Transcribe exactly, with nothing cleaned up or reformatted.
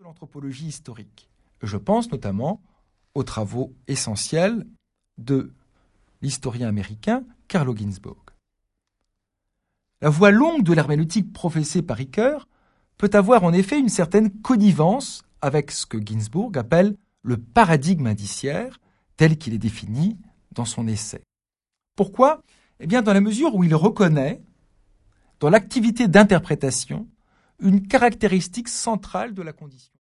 l'anthropologie historique. Je pense notamment aux travaux essentiels de l'historien américain Carlo Ginzburg. La voie longue de l'herméneutique professée par Ricoeur peut avoir en effet une certaine connivence avec ce que Ginzburg appelle le paradigme indiciaire, tel qu'il est défini dans son essai. Pourquoi ? Eh bien, dans la mesure où il reconnaît, dans l'activité d'interprétation, une caractéristique centrale de la condition.